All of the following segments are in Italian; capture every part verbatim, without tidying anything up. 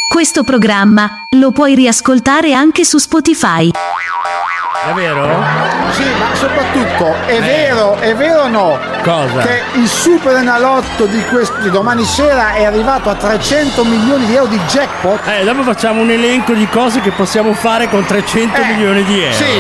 Questo programma lo puoi riascoltare anche su Spotify. È vero? Sì, ma soprattutto è Eh. vero, è vero o no? Cosa? Che il Super Enalotto di, quest- di domani sera è arrivato a trecento milioni di euro di jackpot? Eh, dopo facciamo un elenco di cose che possiamo fare con trecento Eh, milioni di euro. Sì.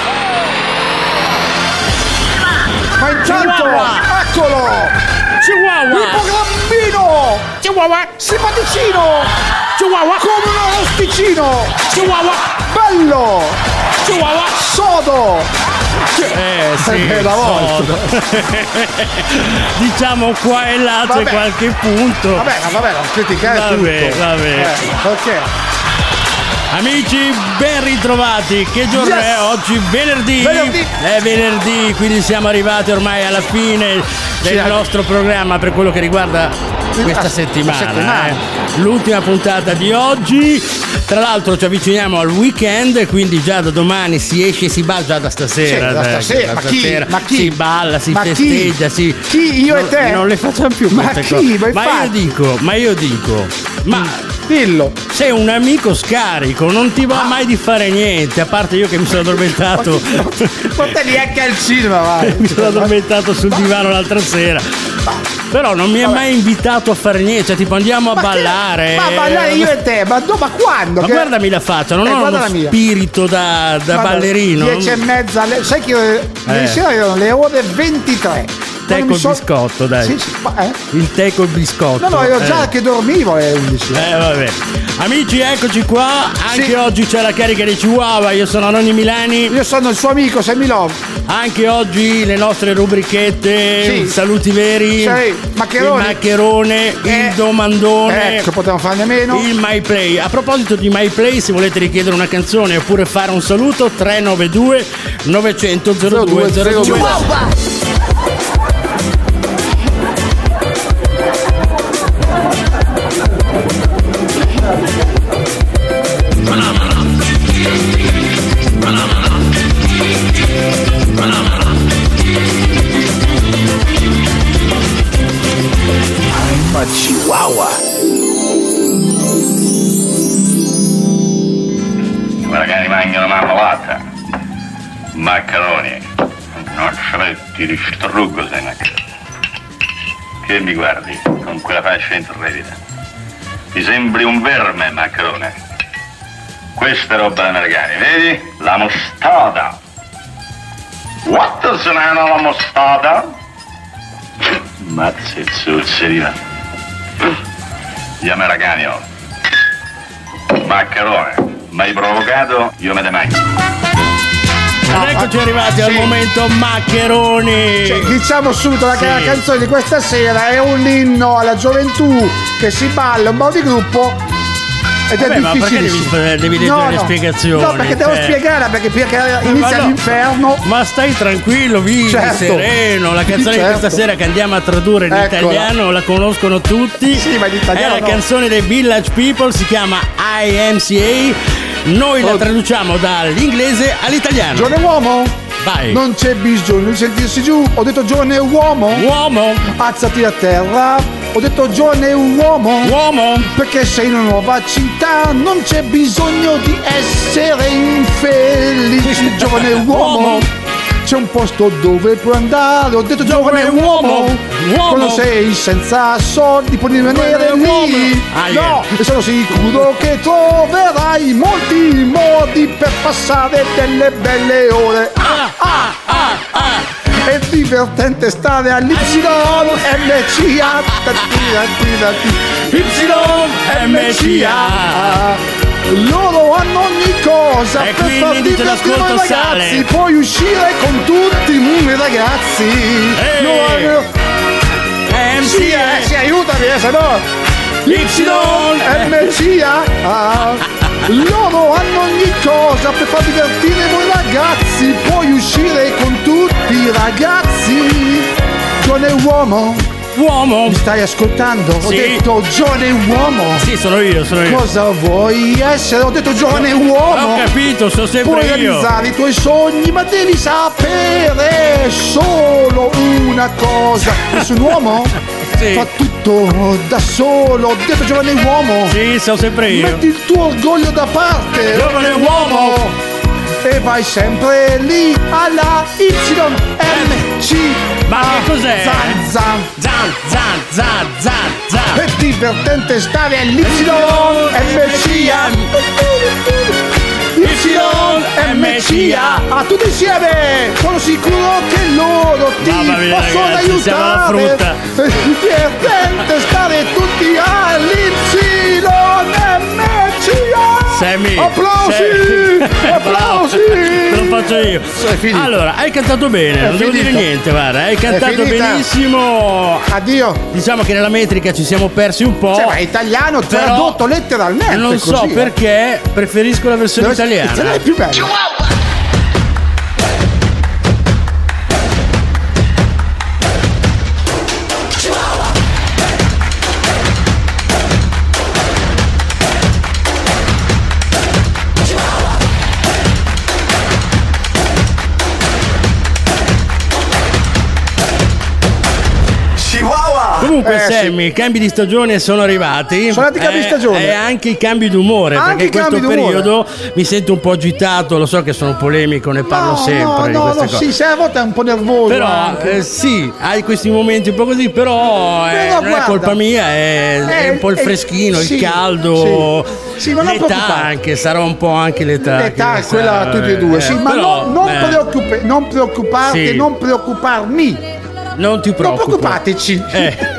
Ma intanto, Chihuahua. eccolo! Chihuahua! Ipogrammino! Chihuahua! Simpaticino! Chihuahua! Come un arrosticino! Chihuahua! Bello! Chihuahua! Sodo! Eh sì, Eh, la volta. sodo. Diciamo qua e là c'è Vabbè. qualche punto. Vabbè, ma vabbè, non criticare Vabbè, tutto. vabbè. Eh, perché? Amici, ben ritrovati. Che giorno Yes! è oggi? Venerdì. Venerdì. È venerdì, quindi siamo arrivati ormai alla fine del Sì, nostro programma per quello che riguarda questa la settimana. settimana. eh. L'ultima puntata di oggi. Tra l'altro ci avviciniamo al weekend, quindi già da domani si esce e si balla già da stasera. Sì, da eh, stasera. da Ma chi? stasera. Ma chi? Si balla, si Ma chi? festeggia, si. Chi? Io e Non- te? Non le facciamo più Ma queste chi? cose. Ma Ma io infatti. dico, ma io dico, ma. Dillo. Sei un amico scarico, non ti va mai di fare niente, a parte io che mi sono addormentato. Portali neanche al cinema, vai. Mi sono addormentato sul divano l'altra sera. Però non mi ha Vabbè. mai invitato a fare niente, cioè tipo andiamo a Ma che- ballare. Ma a ballare io e te, ma, do- ma quando? Ma Che- guardami la faccia, non Eh, ho guarda uno la mia. spirito da, da Vabbè, ballerino. dieci e mezza, le- sai che ieri Eh. sera erano le ore ventitré. Te Quando col mi so- biscotto, dai. Sì, sì, ma, eh? Il tè col biscotto. No, no, io già eh. che dormivo alle undici. Eh vabbè. Amici, eccoci qua. Anche Sì. oggi c'è la carica di Chihuahua. Io sono Nonni Milani. Io sono il suo amico, Sammy Love. Anche oggi le nostre rubrichette, Sì. saluti veri, Sì, maccheroni. il maccherone, Eh. il domandone, Ecco, potevamo farne meno. il My Play. A proposito di My Play, se volete richiedere una canzone oppure fare un saluto, tre nove due nove zero zero zero due zero due. Ma Chihuahua. Guarda che mangiano marmellata, maccheroni, nocciolotti, distruggo sei una c***o. Che mi guardi con quella faccia intrepida? Ti sembri un verme, maccherone. Questa è roba americana, vedi? La mostarda. What se ne la mostarda? Mazzi zuzzeriva. Gli americani, oh. Maccherone, mi hai provocato, io me ne mangio. Ed eccoci arrivati al Sì. momento maccheroni. Cioè, diciamo subito che Sì. la canzone di questa sera è un inno alla gioventù che si balla un po' di gruppo ed Vabbè, è ma perché difficilissimo. devi- devi leggere le spiegazioni? No, perché devo Cioè- spiegare perché, perché inizia no. l'inferno. Ma stai tranquillo, vivi, Certo. sereno. La canzone Certo. di questa sera che andiamo a tradurre in Eccola. italiano la conoscono tutti. Sì, ma in italiano È la no. canzone dei Village People, si chiama I M C A. Noi la Oh. traduciamo dall'inglese all'italiano. Giovane uomo, Vai. non c'è bisogno di sentirsi giù. Ho detto giovane uomo, Uomo, alzati a terra. Ho detto giovane uomo, uomo. perché sei in una nuova città, non c'è bisogno di essere infelici, giovane uomo. Uomo. C'è un posto dove puoi andare, ho detto giovane, Giovane uomo. uomo. Uomo. Quando sei senza soldi puoi rimanere Giovane uomo. lì. Ah, yeah. No, e sono sicuro che troverai molti modi per passare delle belle ore. Ah, ah, ah, ah. È divertente stare all'Y M C A. Y M C A. Loro hanno ogni cosa E per quindi far dice divertire l'ascolto i ragazzi. sale. Puoi uscire con tutti i ragazzi. Ehi. Loro hanno- M Sì, C eh, A. sì, aiutami, eh, se no. Y M C A. Loro hanno ogni cosa per far divertire voi ragazzi. Puoi uscire con tutti i ragazzi. Giovane uomo, Uomo. mi stai ascoltando? Ho Sì. detto giovane uomo. Sì, sono io, sono io. Cosa vuoi essere? Ho detto giovane Ho uomo. capito, sono sempre Puoi io. realizzare i tuoi sogni, ma devi sapere solo una cosa. Sei un uomo? sì. fa tutto da solo, detto giovane uomo. Sì, so sempre io. Metti il tuo orgoglio da parte, giovane uomo. E vai sempre lì alla Y M C. Ma che cos'è? Zan zan Zan zan zan zan zan. È divertente stare all'Y M C. Y M C A. Ah, tutti insieme. Sono sicuro che loro ti Mamma mia, possono ragazzi, siamo alla aiutare. frutta. È divertente stare tutti all'Y M C A. Sammy, Applausi! Sammy. Applausi! Te lo faccio io. È finito. Allora, hai cantato bene, È non devo dire finita. niente, guarda, hai cantato finita. benissimo. Addio. Diciamo che nella metrica ci siamo persi un po'. Cioè, ma è italiano Però tradotto letteralmente. non so così, eh. perché preferisco la versione Dove- italiana. Ce l'hai più bella. Comunque, Eh, Sammy, i cambi di stagione sono arrivati. Sono arrivati i cambi di stagione. E anche i cambi d'umore. Anche perché i in questo cambi d'umore. periodo mi sento un po' agitato. Lo so che sono polemico, ne parlo No, sempre di no, queste no, cose. sì, sei a volte è un po' nervoso. Però anche. eh, sì, hai questi momenti un po' così, però, eh, Però non è guarda, colpa mia, è, è eh, un po' il eh, freschino, sì, il caldo, sì. Sì, ma non l'età preoccupare. anche, sarà un po' anche l'età. L'età che è quella sarà, tutti e due, sì, eh, ma però, non, non, eh, preoccupa- non preoccuparti, Sì. non preoccuparmi, non ti non preoccupa. preoccupateci, Eh.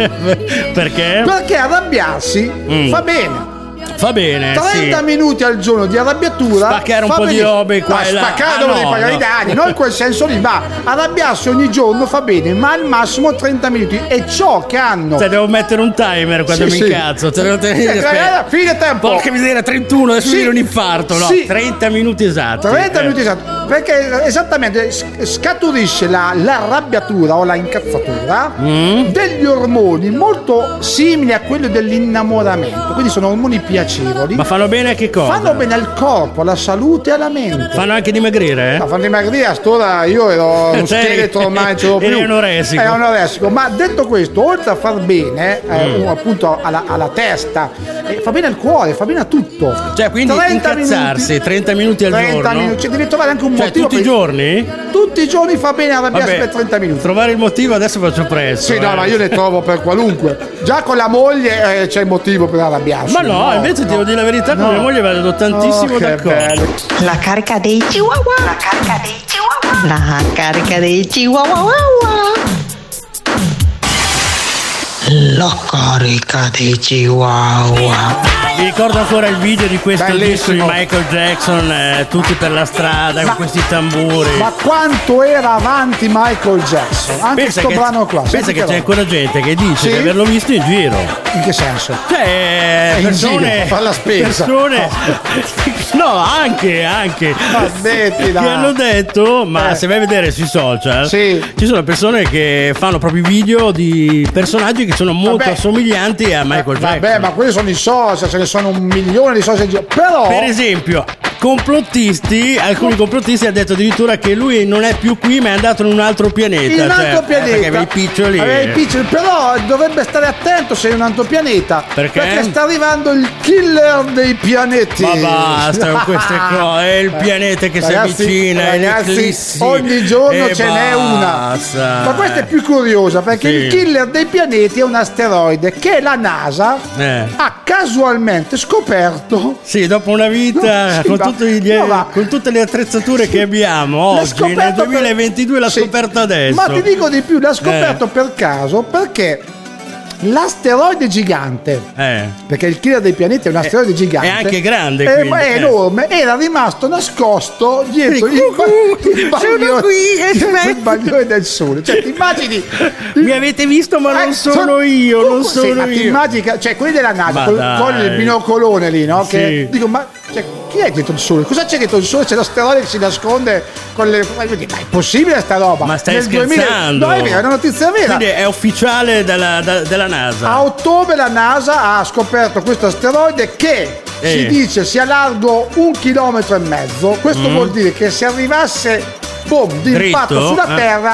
Perché? perché arrabbiarsi Mm. fa bene. Fa bene, trenta sì. minuti al giorno di arrabbiatura, Spaccare un fa po' di benissimo. robe qua No, e là. spaccare Ah, dove no, devi pagare no. i danni, non in quel senso lì, ma arrabbiarsi ogni giorno fa bene, ma al massimo trenta minuti. E ciò che hanno Cioè, devo mettere un timer quando Sì, mi sì. incazzo. Te lo devo Sì, tenere. aspetta. fine tempo. Porca miseria, trentuno, adesso Sì. mi viene un infarto, no? Sì. trenta minuti esatti. trenta Eh. minuti esatto, perché esattamente s- scaturisce la, l'arrabbiatura o la incazzatura Mm. degli ormoni molto simili a quelli dell'innamoramento, quindi sono ormoni piacevoli, Ma fanno bene a che cosa? fanno bene al corpo, alla salute e alla mente. Fanno anche dimagrire, eh? No, fanno dimagrire, a st'ora io ero uno Sei- scheletro, ormai non ce l'ho più. eri anoressico. È anoressico. Ma detto questo, oltre a far bene eh, Mm. appunto alla, alla testa, eh, fa bene al cuore, fa bene a tutto. Cioè, quindi trenta incazzarsi minuti, trenta minuti al trenta giorno? minuti, cioè, devi trovare anche un Cioè, motivo tutti i per- giorni? Tutti i giorni fa bene arrabbiarsi Vabbè, per trenta minuti. trovare il motivo adesso faccio presto. Sì, no, eh. ma io ne trovo per qualunque. Già con la moglie eh, c'è il motivo per arrabbiarsi. Ma no, invece ti devo dire la verità, con No. mia moglie vado tantissimo Oh, che d'accordo. bello. La carica dei chihuahua. La carica dei chihuahua. La carica dei chihuahua. La carica dei chihuahua. Mi ricordo ancora il video di questo disco di Bellissimo. Michael Jackson, eh, tutti per la strada con questi tamburi. Ma quanto era avanti Michael Jackson? Anche pensa sto che, brano qua. pensa senti che c'è roba. ancora gente che dice Sì? di averlo visto in giro. In che senso? Cioè, in persone. giro, fa la spesa. Persone. No, anche, anche. Ma smettila. Che hanno detto, ma Eh. se vai a vedere sui social, Sì. ci sono persone che fanno proprio video di personaggi che sono molto Vabbè. assomiglianti a Michael Jackson. Vabbè, ma quelli sono i social, ce ne sono un milione di social in giro. Però Per esempio, complottisti, alcuni complottisti hanno detto addirittura che lui non è più qui, ma è andato in un altro pianeta. in un cioè, altro eh, pianeta perché aveva i piccioli. aveva i piccioli, però dovrebbe stare attento se è un altro pianeta, Perché? sta arrivando il killer dei pianeti. Ma basta con queste cose, è il pianeta che Ragazzi, si avvicina, è ragazzi, l'eclissi, ogni giorno e ce n'è una. basta. Ma questa è più curiosa perché Sì. il killer dei pianeti è un asteroide che la NASA Eh. ha casualmente scoperto. Sì, dopo una vita, No, sì, con, ma- tutti gli- no, ma- con tutte le attrezzature che abbiamo L'ha oggi, nel scoperto per- duemilaventidue, l'ha Sì. scoperto adesso. Ma ti dico di più, l'ha scoperto per caso perché l'asteroide gigante, Eh. perché il killer dei pianeti è un asteroide gigante, è anche grande, è, quindi, è eh. enorme, era rimasto nascosto dietro Sì, il, cucù, ba- il sono bagliore, qui, aspetta. il bagliore del sole. Cioè, ti immagini? Mi avete visto, ma non Eh, sono io, non Sì, sono ma ti io. immagini che- cioè quelli della NASA Ma col- dai. con il binocolone lì, no? Che Sì. dico, ma cioè, chi è dietro il sole? Cosa c'è dietro il sole? C'è l'asteroide che si nasconde con le. Ma è possibile sta roba? Ma stai Nel scherzando? No, è vera, è una notizia vera. Quindi è ufficiale della, da- della NASA. A ottobre la NASA ha scoperto questo asteroide che Eh. si dice sia largo un chilometro e mezzo. Questo vuol dire che se arrivasse boom, di impatto Dritto? sulla Eh. Terra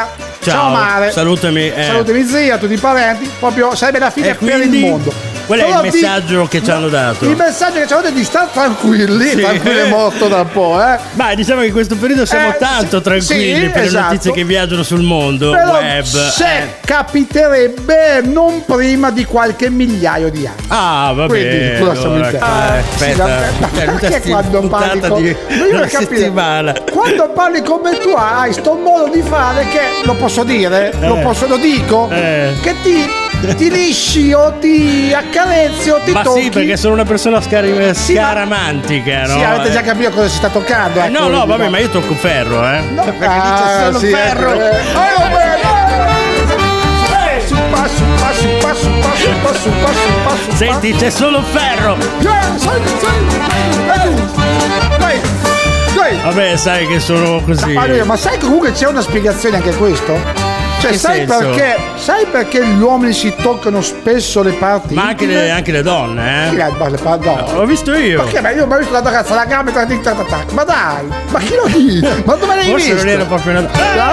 ciao Mare. Salutami. Eh. Salutami zia, tutti i parenti. Proprio sarebbe la fine E per quindi? il mondo. Qual è Però il di- messaggio che ci hanno dato? Il messaggio che ci hanno dato è di stare tranquilli. Sì. Tranquilli è morto da un po', eh. Ma diciamo che in questo periodo siamo Eh, tanto sì, tranquilli sì, per esatto. le notizie che viaggiano sul mondo Però web. se eh. capiterebbe non prima di qualche migliaio di anni. Ah, va Quindi, bene. cosa stiamo allora, intendendo? eh, Sì, aspetta, vabbè, ma cioè, perché questa quando puntata parli con- di Io una per capire, settimana. quando parli come tu hai sto modo di fare che lo posso dire, lo Eh. posso, lo dico, Eh. che ti, ti lisci o ti accarezzi o ti Ma tocchi. sì, perché sono una persona scari- Sì, ma- scaramantica, no? Sì, avete già Eh. capito cosa si sta toccando. Eh, ecco, no, no, quindi, vabbè, ma io tocco ferro, eh. No, Perché ah, dice solo sì, ferro. eh, eh, vabbè, eh. Su, pa, su, pa, su, pa, su, pa, su, pa, su, pa, su, pa, su, pa. Senti, c'è solo ferro. Eh, sai, sai. Eh, dai, dai. Vabbè, sai che sono così. Allora, ma sai che comunque c'è una spiegazione anche a questo? Cioè, Che sai senso? perché? Sai perché gli uomini si toccano spesso le parti? Ma anche intime? le, anche le donne, Sì, eh. le- le parti- no. L'ho visto io. Ma che? Ma io mi ho visto la ragazza, la gamma, tra- tra- tra- tra- ma dai, ma chi lo dice? Ma dove l'hai Forse visto? non era proprio una.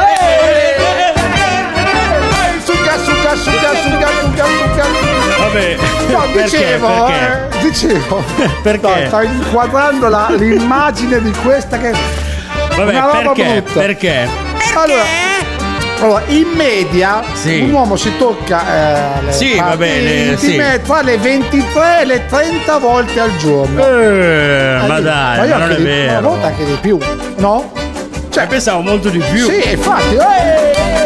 Succa, succa, succa, succa, succa, succa. Vabbè. No, perché? dicevo, Perché? eh, dicevo. Perché? No, stavo inquadrando la- l'immagine di questa che Vabbè, una roba perché? brutta. Perché? Allora, allora, in media Sì. un uomo si tocca eh, le Sì, parti va bene, intime sì. tra le ventitré e le trenta volte al giorno. Eh, ma Eh, dai, io ma non anche è di- Una vero. volta anche di più, no? Cioè, pensavo molto di più. Sì, infatti. eh.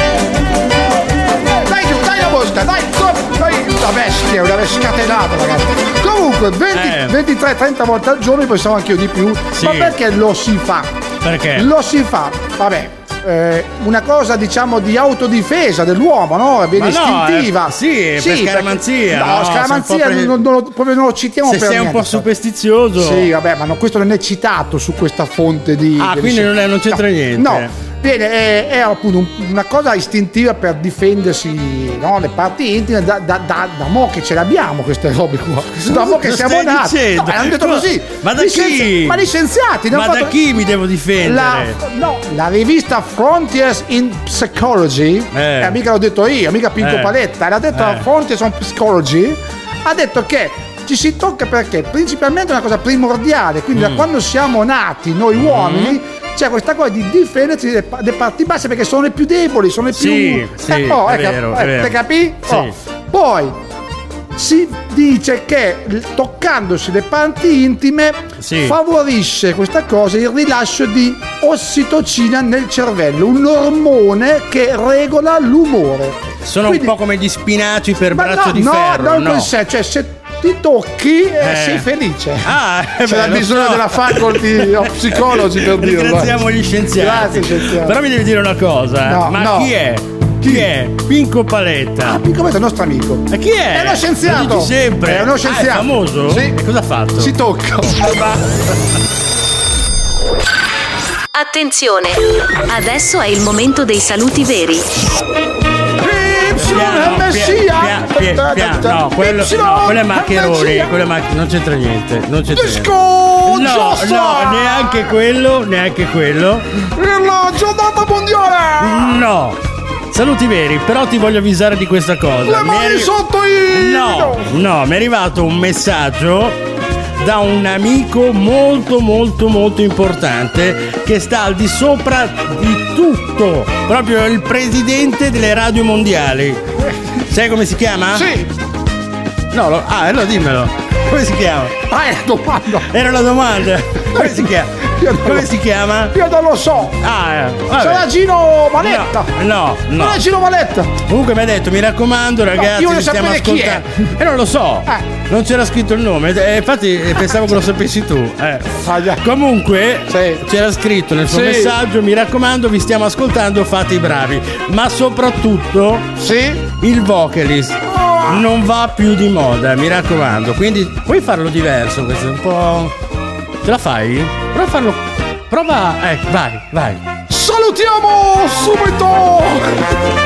Dai giù, dai la mosca, dai, su, dai, una bestia, una bestia scatenata, ragazzi. Comunque, venti, Eh. ventitré trenta volte al giorno, pensavo anche io di più. Sì. Ma perché lo si fa? Perché? Lo si fa, vabbè. eh, una cosa diciamo di autodifesa dell'uomo, no? È bene Ma no, istintiva. eh, sì, per perché- scaramanzia, No, no, scaramanzia sei un po' pre- non, non lo, proprio non lo citiamo Se per sei un niente, po' so. superstizioso. Sì, vabbè, ma no, questo non è citato su questa fonte di. Ah, di- quindi non è- non c'entra no, niente. No. Viene, è, è appunto un- una cosa istintiva per difendersi, no? Le parti intime da, da, da, da mo' che ce l'abbiamo queste robe qua. Da mo' che Cosa siamo stai nati. dicendo? No, hanno detto Ma- così. ma da Gli chi? scienzi- Ma gli scienziati. ne Ma hanno da fatto- chi mi devo difendere? la, no, la rivista Frontiers in Psychology, Eh. eh, mica l'ho detto io, mica Pinco Eh. Paletta, l'ha detto Eh. Frontiers in Psychology, ha detto che ci si tocca perché principalmente è una cosa primordiale, quindi Mm. da quando siamo nati noi uomini c'è questa cosa di difendersi delle, pa- delle parti basse perché sono le più deboli, sono le più. Sì, sì, eh, oh, è eh, cap- vero, eh, è vero. te capì? Sì. Oh. Poi si dice che l- toccandosi le parti intime Sì. favorisce questa cosa il rilascio di ossitocina nel cervello, un ormone che regola l'umore. Sono Quindi- un po' come gli spinaci per Ma braccio no, di no, ferro, non no? quel senso, cioè se ti tocchi eh, Eh. sei felice. Ah, eh C'era beh, lo bisogno so. della faculty of psychology per dirlo. Ringraziamo gli scienziati. Grazie, scienziati. Però mi devi dire una cosa. No, Ma no. chi è? Chi è? Pinco Paletta. Ah, Pinco Paletta è il nostro amico. E chi è? È uno scienziato. Lo dici sempre. È uno Ah, scienziato. è famoso? Sì. E cosa ha fatto? Si tocca. Attenzione! Adesso è il momento dei saluti veri. Piano, Messia. pia- pia- pia- no, quello, no, quello è Maccheroni, quello è Mac- non c'entra niente, non c'entra niente. Disco No, no, neanche quello, neanche quello. La giornata mondiale. No. Saluti veri, però ti voglio avvisare di questa cosa. Le Mi è mani arri- sotto i. No, no, mi è arrivato un messaggio da un amico molto molto molto importante che sta al di sopra di tutto, proprio il presidente delle radio mondiali. Sai come si chiama? Sì. No, lo- ah, allora dimmelo. Come si chiama? Ah, è la domanda. Era la domanda. Come si chiama? Io non Come lo- si chiama? Io non lo so. Ah, eh, vabbè. Sarà Gino Maletta. No, no, no. Non è Gino Maletta. Comunque mi ha detto, mi raccomando ragazzi, io voglio vi stiamo sapere chi è. ascoltando. E non lo so, Eh. non c'era scritto il nome, eh, infatti eh, pensavo che lo sapessi tu. eh. Ah, già. Comunque Sì. c'era scritto nel suo Sì. messaggio, mi raccomando, vi stiamo ascoltando, fate i bravi. Ma soprattutto Sì. il vocalist non va più di moda, mi raccomando. Quindi puoi farlo diverso, questo è un po'. Ce la fai? Prova a farlo. Prova. Eh, vai, vai. Salutiamo subito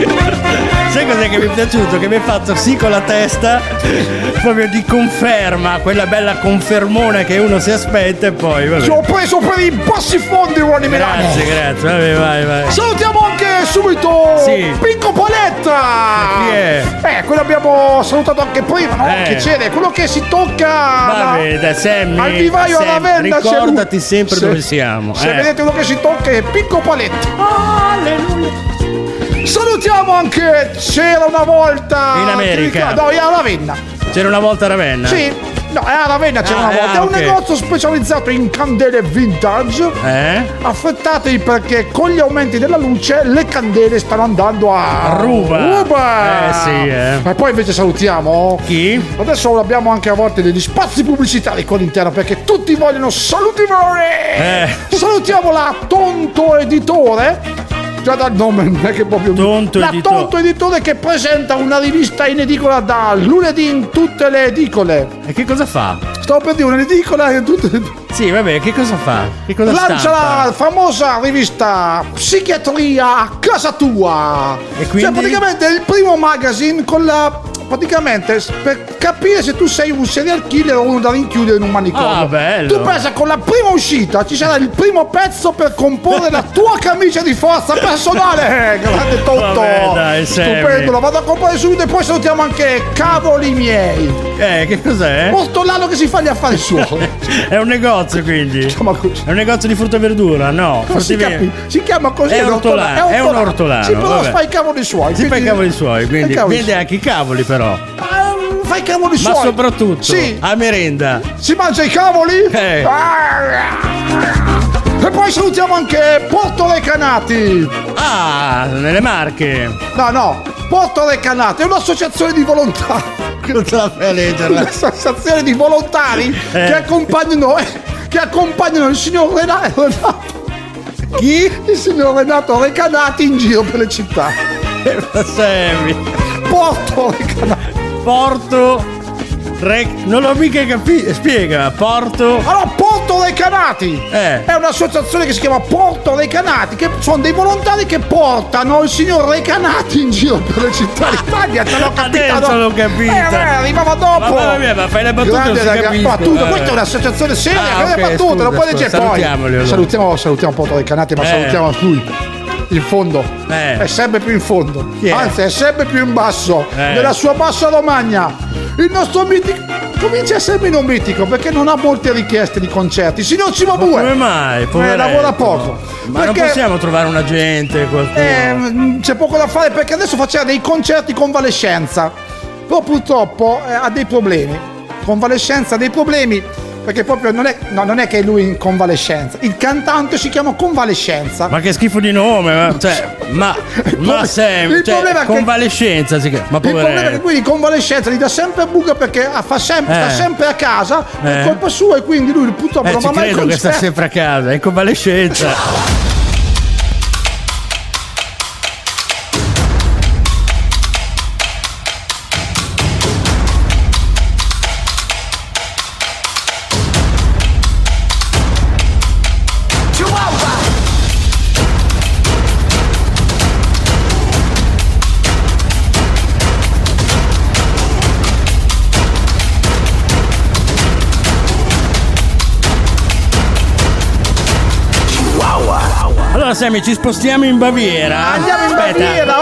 Sai cos'è che mi è piaciuto? Che mi hai fatto sì con la testa, proprio di conferma, quella bella confermona che uno si aspetta e poi vabbè. Ci ho preso per i bassi fondi, Ronny Milano. Grazie, grazie, vabbè, vai, vai. Salutiamo anche subito Sì. Pinco Paletta. Chi è? Eh, quello abbiamo salutato anche prima, no? Eh. Che c'era, quello che si tocca Vabbè, da Sammy, al vivaio Sammy, alla Ravenna. c'è lui. ricordati sempre Se- dove siamo. Se eh. vedete quello che si tocca è Pinco Paletta. Alleluia. Salutiamo anche C'era una volta In America. No, era a Ravenna. C'era una volta a Ravenna? Sì, no, a Ravenna c'era Ah, una volta. ah, È un ok. negozio specializzato in candele vintage. Eh? Affrettatevi perché con gli aumenti della luce le candele stanno andando a Ruba. ruba. Eh, sì, eh. E poi invece salutiamo Chi? adesso abbiamo anche a volte degli spazi pubblicitari qua all'interno perché tutti vogliono salutivore. Eh. Salutiamo la Tonto Editore. Già dal nome non è che proprio Tonto la Editore. Tonto Editore che presenta una rivista in edicola da lunedì in tutte le edicole. E che cosa fa? Stavo per dire un'edicola in tutte le Sì, vabbè, che cosa fa? Che cosa lancia stampa? la famosa rivista Psichiatria a casa tua. E quindi? Cioè praticamente è il primo magazine con la praticamente per capire se tu sei un serial killer o uno da rinchiudere in un manicomio. Ah, bello. Tu pensa con la prima uscita ci sarà il primo pezzo per comporre la tua camicia di forza personale. Eh, grande Tonto. Vabbè, dai, Sammy. Stupendo, la vado a comprare subito e poi salutiamo anche Cavoli miei. Eh, che cos'è? Ortolano che si fa gli affari suoi. È un negozio, quindi? Chiama così. È un negozio di frutta e verdura? No. Non si, fruttivendoli. capi- si chiama così. È ortolano, è un ortolano, Sì, però vabbè. fa i cavoli suoi. Si fa i cavoli suoi, quindi Fa i cavoli vende anche i cavoli però. suoi. Fa i cavoli Ma suoi. soprattutto Sì. a merenda. Si mangia i cavoli? Eh. E poi salutiamo anche Porto Recanati. Ah, nelle Marche. No, no, Porto Recanati è un'associazione di volontari. Non te la fai a leggerla. Un'associazione di volontari Eh. che accompagnano eh, che accompagnano il signor Renato. Chi? Il signor Renato Recanati in giro per le città. Sammy. Porto Recanati. Porto. Rec- non l'ho mica capito. Spiega. Porto. Allora, Porto Recanati Eh. è un'associazione che si chiama Porto Recanati, che sono dei volontari che portano il signor Recanati in giro per le città d'Italia. Te l'ho capito. Adesso l'ho capita. Eh, beh, arrivava dopo. Ma mamma mia, ma fai le battute, Grande non si raga- capiscono. battuta, Eh. questa è un'associazione seria, Ah, che ok, le battute, scusa, non puoi scusa, dire poi. salutiamoli allora. Salutiamo, salutiamo Porto Recanati, ma Eh. salutiamo lui. In fondo, Eh. è sempre più in fondo, Chi è? anzi è sempre più in basso, Eh. nella sua bassa Romagna. Il nostro mitico comincia a essere meno mitico perché non ha molte richieste di concerti. Signor Cimabue, Come mai? eh, Poveretto. lavora poco. Ma Perché, non possiamo trovare un agente, qualcuno? eh, mh, c'è poco da fare perché adesso faceva dei concerti convalescenza. Però purtroppo eh, ha dei problemi. Convalescenza ha dei problemi. Perché proprio non è, no, non è che è lui in convalescenza. Il cantante si chiama Convalescenza. Ma che schifo di nome, ma, cioè, ma, ma Il sempre, problema è cioè, che- convalescenza, si chiama. Ma Il problema è che poveretto. lui di convalescenza gli dà sempre buca perché fa sempre, Eh. sta sempre a casa Eh. per colpa sua e quindi lui purtroppo Eh, non ci va mai credo che sta concerti. sempre a casa, è in convalescenza. Allora Sammy, ci spostiamo in Baviera. Andiamo in Aspetta. Baviera,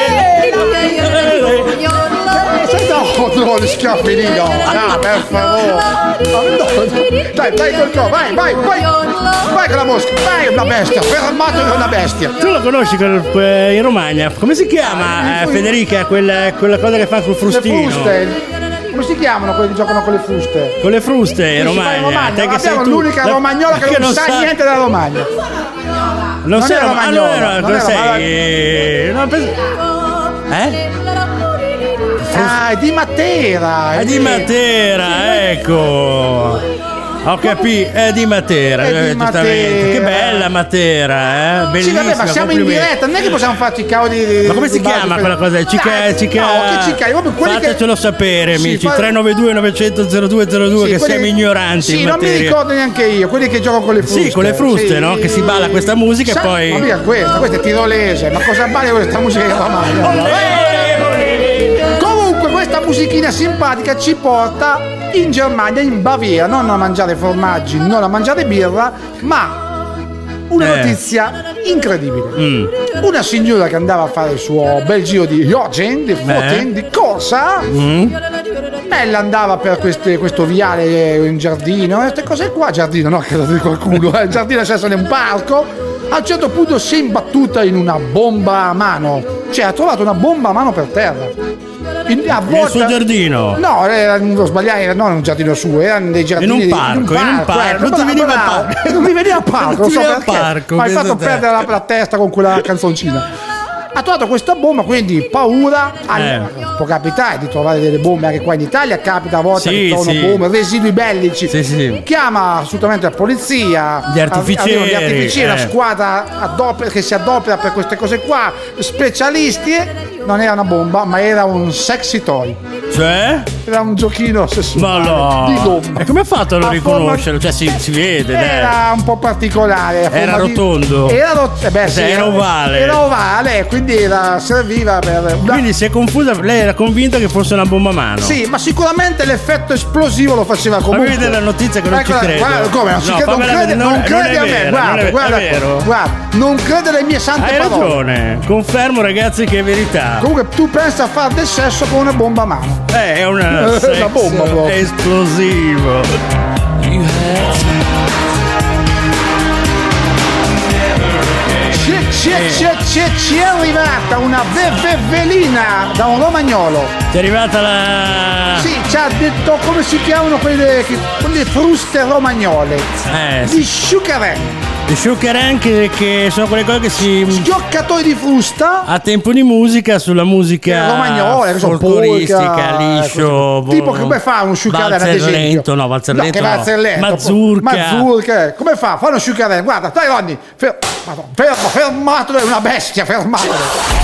no, no, gli schiaffi lì, no, no, per favore. Dai, vai col co, vai, vai, vai. Vai con la mosca, vai, una bestia, fermato che è una bestia. Tu lo conosci quel, que- in Romagna? Come si chiama, eh, Federica, quella, quella cosa che fa col Le frustino? fruste. Come si chiamano quelli che giocano con le fruste? Con le fruste in Si fa in Romagna. Romagna. Te che sei Abbiamo tu- l'unica no, romagnola che, non sa niente della Romagna. Non, non sei è rom- romagnola, allora, non cosa è sei? No, pens- eh? Ah, è di Matera. È di Matera, ecco. Ho capito, è di Matera. È di eh, Matera. Che bella Matera, eh? Bellissima. Sì, vabbè, ma siamo in complimenti. diretta, non è che possiamo farci i cavoli di. Ma come si di base chiama per- quella cosa? Cica, Dai, cica... No, che cica, proprio quelli che. Fatecelo sapere, Sì, amici. fa- tre nove due nove zero zero zero due zero due, Sì, che quelli- siamo ignoranti Sì, in non mi materia. ricordo neanche io, quelli che giocano con le fruste. Sì, con le fruste, no? Che si balla questa musica e Sa- poi- Ma mica questa, questa è tirolese, ma cosa vale questa musica che romagna? Comunque questa musichina simpatica ci porta in Germania, in Baviera, non a mangiare formaggi, non a mangiare birra, ma una Eh. notizia incredibile. Mm. Una signora che andava a fare il suo bel giro di jogging, di footing, di corsa, Mm. bella andava per queste- questo viale in giardino, queste cose qua, giardino no, che di qualcuno, eh, il giardino nel senso di un parco. A un certo punto si è imbattuta in una bomba a mano, cioè ha trovato una bomba a mano per terra. In, a Nel suo giardino. No, era, non sbagliare, era non un giardino suo, erano dei giardini In un parco, in un parco. ecco, Non ti bravo, veniva al bravo. parco. Non mi veniva al parco, Non non ti so veniva al perché. parco, Ma hai pensa fatto te. perdere la, la testa con quella canzoncina. Ha trovato questa bomba, quindi paura. Eh. Può capitare di trovare delle bombe anche qua in Italia, capita a volte Sì, che trovano sì. bombe, residui bellici. Sì, sì. Chiama assolutamente la polizia, Gli artificieri, arrivano gli artificieri, eh. la squadra adopera- che si adopera per queste cose qua, specialisti. Non era una bomba, ma era un sexy toy. Cioè? Era un giochino Ma sessuale no. di gomma. E come ha fatto a non A forma- riconoscerlo? Cioè si, si vede, dai. Era un po' particolare. a Era forma di- rotondo? Era, rot- eh beh, sì, Era ovale. Era ovale, quindi era- serviva per. una- Quindi si è confusa, lei era convinta che fosse una bomba a mano. Sì, ma sicuramente l'effetto esplosivo lo faceva comunque. Fammi vedere la notizia che non Eccola, ci credo. Guarda, come? Non, ci No, credo, non fammela crede, vedere, non non- credi non è a me, vero, guarda, non è- guarda, è vero? guarda, non crede alle mie sante Hai parole. ragione, confermo ragazzi che è verità. Comunque tu pensa a fare del sesso con una bomba a mano. Eh, è una Una sex bomba proprio. esplosivo. Ci, ci, ci, ci, ci è arrivata una vevelina da un romagnolo. Ti è arrivata la... Sì, ci ha detto come si chiamano quelle, che- quelle fruste romagnole. Eh, Di Sciucaren. i Sciucaren che, che sono quelle cose che si... Schioccatori di frusta. A tempo di musica, sulla musica Romagnole, che sono folcloristica, polka, liscio, così. Tipo come fa uno Sciucaren, ad esempio? Valzerlento, no, Valzerlento No, che no. Valzerlento? Mazurka. Mazurka, eh. Come fa? Fa uno Sciucaren. Guarda, dai Ronny, fer- Madonna, fermo, fermatelo, è una bestia, fermatelo.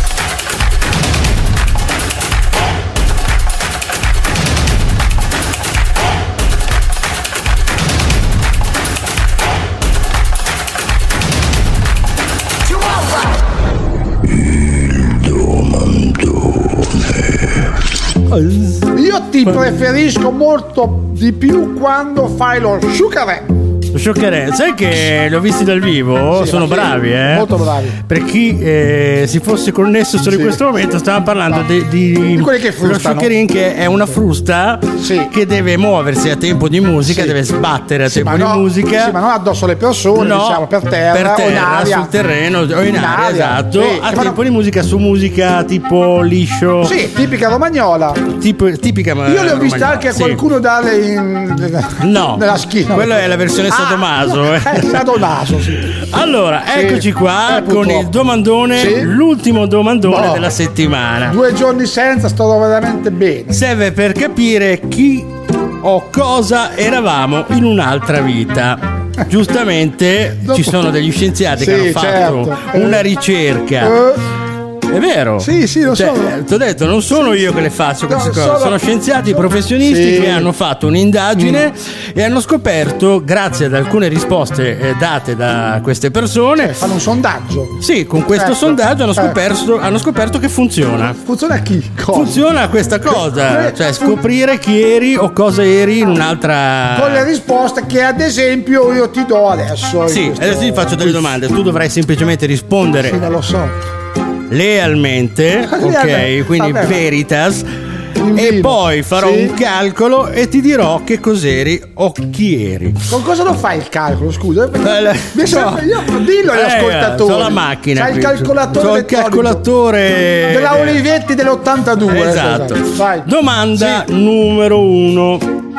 Io ti preferisco molto di più quando fai lo Sciucaren. Lo Sciucaren, sai che li ho visti dal vivo? Sì, Sono ma sì, bravi, eh? molto bravi. Per chi eh, si fosse connesso solo Sì. in questo momento, stavamo parlando No. di, di, Di quelli che lo frustano. Sciucaren, che è una frusta Sì. che deve muoversi a tempo di musica, Sì. deve sbattere a Sì, tempo ma di no, musica. sì, ma non addosso alle persone, No, diciamo per terra, per o in terra, aria. sul terreno o in, In aria, aria, esatto. sì, a ma tempo no- di musica su musica tipo liscio, Sì, tipica romagnola. tipo, tipica. Io le ho viste romagnola, anche a sì. qualcuno dare in, No, nella schiena. quella è la versione sadomaso, Ah, eh. È sadomaso, sì. Allora, Sì. eccoci qua Eh, con purtroppo. il domandone, Sì. l'ultimo domandone No. della settimana. Due giorni senza sto veramente bene. Serve per capire chi o cosa eravamo in un'altra vita. Giustamente Dopo- ci sono degli scienziati Sì, che hanno fatto certo. una Eh. ricerca. Eh, È vero? Sì, sì, lo so. Ti ho detto, non sono io che le faccio queste No, cose, sono- sono scienziati sono- professionisti Sì. che hanno fatto un'indagine e hanno scoperto, grazie ad alcune risposte eh, date da queste persone, fanno un sondaggio. sì, con questo Ecco, sondaggio hanno ecco. scoperto, hanno scoperto che funziona. Funziona a chi? Cosa? Funziona questa cosa, Eh, cioè fu- scoprire chi eri o cosa eri in un'altra... Con le risposte che ad esempio io ti do adesso. in Sì, questo- adesso ti faccio delle domande, tu dovrai semplicemente rispondere Sì, non lo so. lealmente, ok, Lealmente, quindi vabbè. veritas, In e vino. poi farò Sì. un calcolo e ti dirò che cos'eri o chi eri. Con cosa lo fai il calcolo? Scusa. Eh, le- Mi sembra- io- dillo agli Eh, ascoltatori. c'ho la macchina C'hai il qui. calcolatore C'ho il elettronico. calcolatore della Olivetti dell'ottantadue. Esatto. Vai. Domanda Sì. numero uno.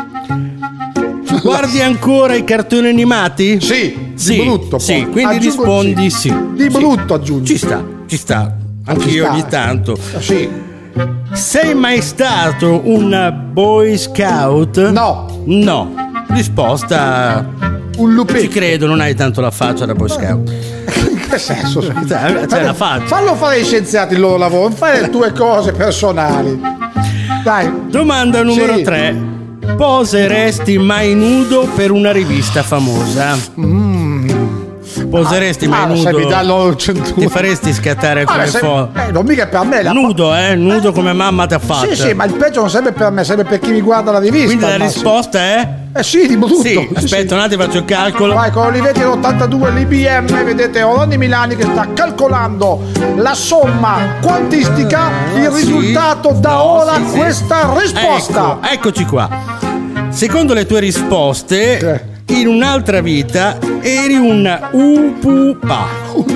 Guardi ancora i cartoni animati? Sì, Sì, di brutto. sì, poi. quindi Aggiungo rispondi sì. Di Sì. brutto aggiungi. Ci sta, ci sta. Ci Anch'io sta. ogni tanto. Sì. Sei mai stato un Boy Scout? No. No. risposta. Un lupetto. Ci credo, non hai tanto la faccia da Boy Scout. In che senso? Cioè, cioè la faccia. Fallo fare ai scienziati il loro lavoro, non fare le tue cose personali. Dai. Domanda numero Sì. tre. Poseresti mai nudo per una rivista famosa? Mm. Poseresti mai Ah, nudo? se mi dà l'oro centuro. Ti faresti scattare Vabbè, quelle se- foto? eh, non mica per me la- Nudo, eh? Nudo come mamma ti ha fatto. Sì, sì, ma il peggio non serve per me, serve per chi mi guarda la rivista. Quindi la al massimo. risposta è? Eh sì, di tutto. Sì, aspetta un attimo, faccio il calcolo. Vai, con Olivetti ottantadue l'I B M, vedete Oroni Milani che sta calcolando la somma quantistica, il Sì. risultato da No, ora sì, sì. questa risposta. Ecco, eccoci qua. Secondo le tue risposte, Eh. in un'altra vita eri un upupa.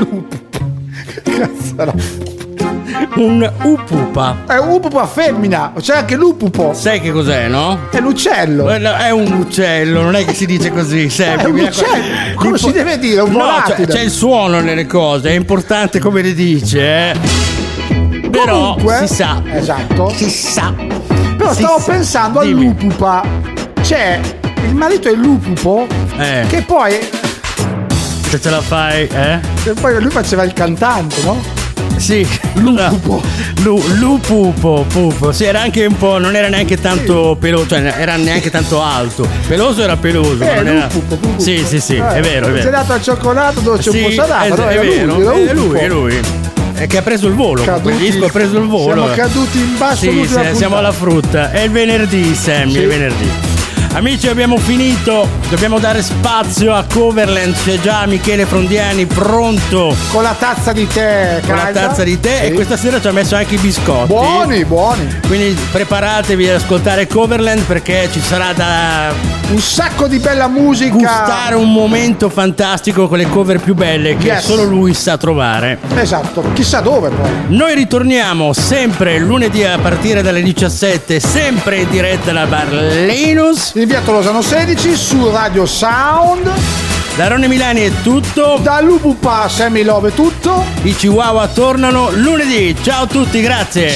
Cazzo, Un upupa. è un upupa femmina, c'è anche l'upupo, Sai che cos'è, no? è l'uccello. Quello È un uccello, non è che si dice così. Sempre. È un Mi raccom- uccello, come L'impo- si deve dire? Un No, c'è, volatile. c'è il suono nelle cose, è importante come le dice, eh. Però Comunque, si sa. esatto. Si sa. Però Si stavo sa. pensando Dimmi. all'upupa. C'è il marito è l'upupo Eh. che poi Se ce la fai, eh? che poi lui faceva il cantante, no? Sì, Lupupo. Lu, lupupo, pupo. Sì, era anche un po', non era neanche tanto peloso, cioè era neanche tanto alto. Peloso era peloso. Eh, non era... lupupo, lupupo. Sì, sì, sì, Eh, è vero, è il vero. gelato al cioccolato dove c'è Sì, un po' salato, è, no? è Era vero, lui, era è lui, Upupo. è lui. È che ha preso il volo, quel disco ha preso il volo. Siamo caduti in basso Sì, l'ultima sì, siamo puntata. alla frutta. È il venerdì, Sammy, Sì. è il venerdì. Amici, abbiamo finito. Dobbiamo dare spazio a Coverland. C'è già Michele Frondiani pronto Con la tazza di tè con la calda. tazza di tè Sì. e questa sera ci ha messo anche i biscotti. Buoni, buoni. Quindi preparatevi ad ascoltare Coverland perché ci sarà da Un sacco di bella musica. gustare un momento fantastico con le cover più belle che Yes. solo lui sa trovare. Esatto, chissà dove poi. Noi ritorniamo sempre lunedì a partire dalle diciassette, sempre in diretta da Bar Linus. In via Tolosano sedici su Radio Sound. Da Ronny Milani è tutto. Da Lupupa Sammy Love è tutto. I Chihuahua tornano lunedì. Ciao a tutti, grazie.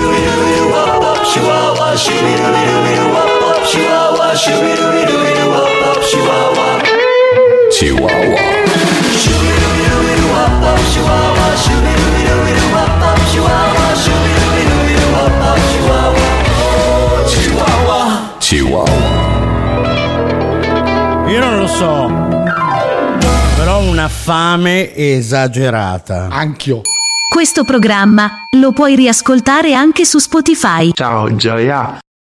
Io non lo so, però ho una fame esagerata. Anch'io. Questo programma lo puoi riascoltare anche su Spotify. Ciao Gioia.